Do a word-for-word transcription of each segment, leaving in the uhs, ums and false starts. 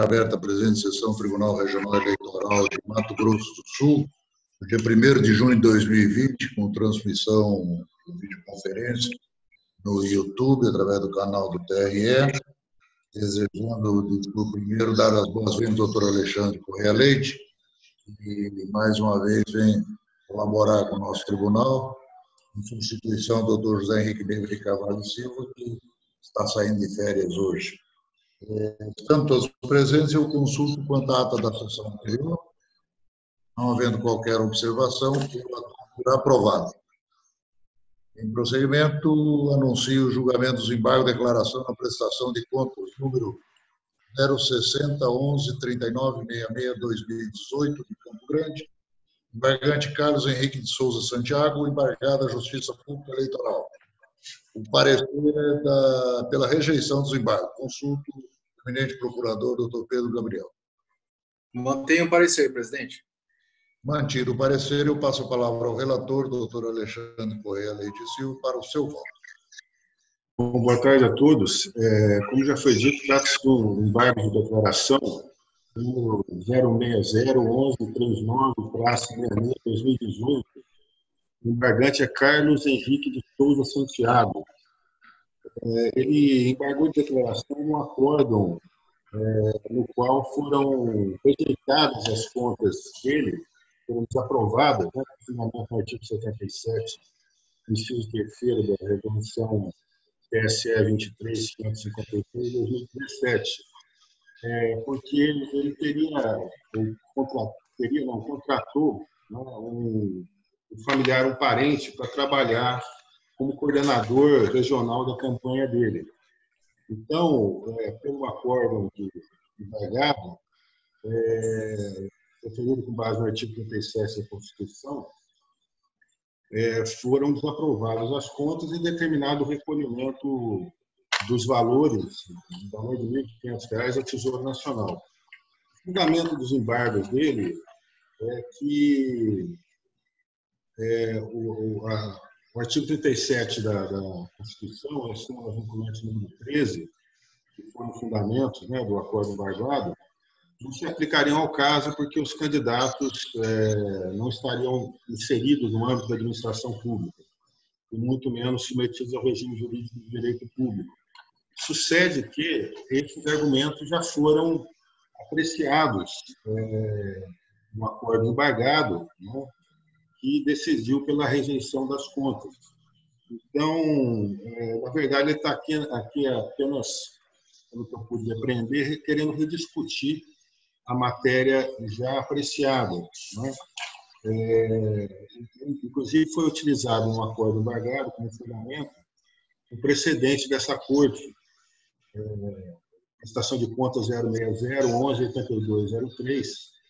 aberta a presente sessão do Tribunal Regional Eleitoral de Mato Grosso do Sul, no dia primeiro de junho de dois mil e vinte, com transmissão de videoconferência no YouTube, através do canal do T R E, desejando, no primeiro, dar as boas-vindas ao doutor Alexandre Correia Leite, que mais uma vez vem colaborar com o nosso tribunal, em substituição do doutor José Henrique Neiva de Carvalho Silva, que está saindo de férias hoje. Estando todos presentes, eu consulto quanto à ata da sessão anterior, não havendo qualquer observação, ela será aprovada. Em prosseguimento, anuncio o julgamento dos embargos de declaração na prestação de contas número zero sessenta, onze, trinta e nove, sessenta e seis, dois mil e dezoito, de Campo Grande, embargante Carlos Henrique de Souza Santiago, embargada Justiça Pública Eleitoral. O parecer é da, pela rejeição dos embargos. Consulto o eminente procurador, doutor Pedro Gabriel. Mantenho o parecer, presidente. Mantido o parecer, eu passo a palavra ao relator, doutor Alexandre Correia Leite Silva, para o seu voto. Bom, boa tarde a todos. É, como já foi dito, trata-se do embargo de declaração número zero seis zero, onze, trinta e nove, sessenta e seis, dois mil e dezoito. O embargante é Carlos Henrique de Souza Santiago. É, ele embargou de declaração um acórdão é, no qual foram rejeitadas as contas dele, foram desaprovadas, né, conforme o artigo setenta e sete, inciso terceiro da Resolução T S E vinte e três, quinhentos e cinquenta e três, de dois mil e dezessete, é, porque ele, ele teria, ele contra, teria, não, contratou né, um, um familiar, um parente, para trabalhar como coordenador regional da campanha dele. Então, é, pelo acordo de embargado, é, referido com base no artigo trinta e sete da Constituição, é, foram desaprovadas as contas e determinado o recolhimento dos valores, do valor de mil e quinhentos reais ao Tesouro Nacional. O fundamento dos embargos dele é que é, o, a, o artigo trinta e sete da, da Constituição, a súmula vinculante número treze, que foram fundamentos né, do acordo embargado, não se aplicariam ao caso porque os candidatos é, não estariam inseridos no âmbito da administração pública, e muito menos submetidos ao regime jurídico do direito público. Sucede que esses argumentos já foram apreciados é, no acordo embargado, né, que decidiu pela rejeição das contas. Então, é, na verdade, ele está aqui, aqui apenas, pelo que eu pude aprender, querendo rediscutir a matéria já apreciada. Né? É, inclusive, foi utilizado um acordo embargado como fundamento o precedente dessa corte, é, Estação de Contas zero seis zero, onze, oitenta e dois zero três,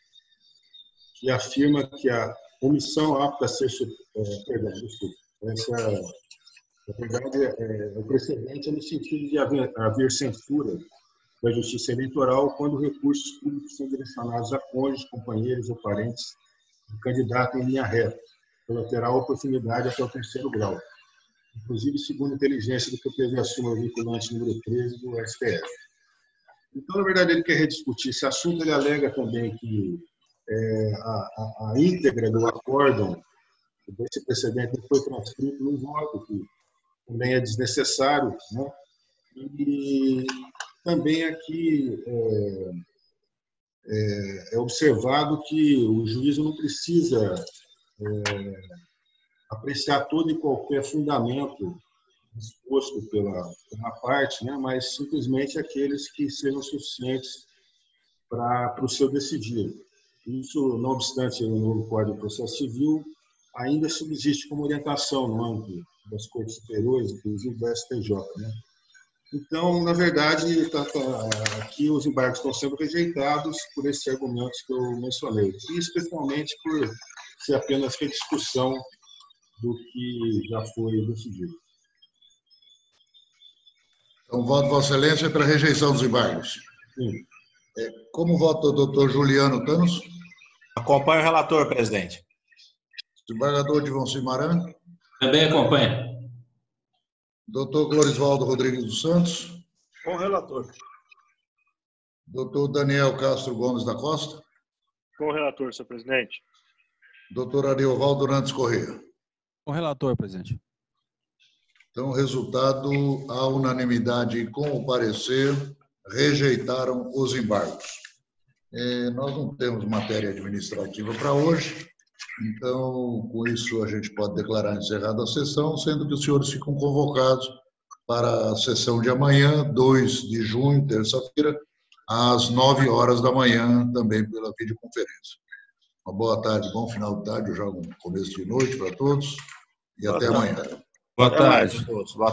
que afirma que a omissão apta a ser... É, perdão, desculpa. Essa, na verdade, é, o precedente é no sentido de haver, haver censura da Justiça Eleitoral quando recursos públicos são direcionados a cônjuges, companheiros ou parentes do candidato em linha reta, pela terá oportunidade até o terceiro grau, inclusive segundo a inteligência do que teve a súmula vinculante número treze do S T F. Então, na verdade, ele quer rediscutir esse assunto. Ele alega também que é, a, a, a íntegra do acórdão desse precedente foi transcrito num voto, que também é desnecessário, né? E também aqui é, é, é observado que o juízo não precisa é, apreciar todo e qualquer fundamento exposto pela, pela parte, né, mas simplesmente aqueles que sejam suficientes para o seu decidir. Isso, não obstante, o novo Código de Processo Civil ainda subsiste como orientação no âmbito das Cortes Superiores, inclusive do S T J. Né? Então, na verdade, tá, tá, aqui os embargos estão sendo rejeitados por esses argumentos que eu mencionei, e especialmente por ser apenas rediscussão do que já foi decidido. Então, voto, Vossa Excelência, pela rejeição dos embargos. Sim. É, como vota o doutor Juliano Thanos? Acompanho o relator, presidente. Desembargador Divão Cimarã? Também acompanha. Doutor Glorisvaldo Rodrigues dos Santos? Com o relator. Doutor Daniel Castro Gomes da Costa. Com o relator, senhor presidente. Doutor Ariovaldo Nantes Corrêa. Com o relator, presidente. Então, o resultado, a unanimidade com o parecer, rejeitaram os embargos. É, nós não temos matéria administrativa para hoje, então, com isso, a gente pode declarar encerrada a sessão, sendo que os senhores ficam convocados para a sessão de amanhã, dois de junho, terça-feira, às nove horas da manhã, também pela videoconferência. Uma boa tarde, bom final de tarde, já um começo de noite para todos, e Boa até tarde. amanhã. Boa tarde a todos.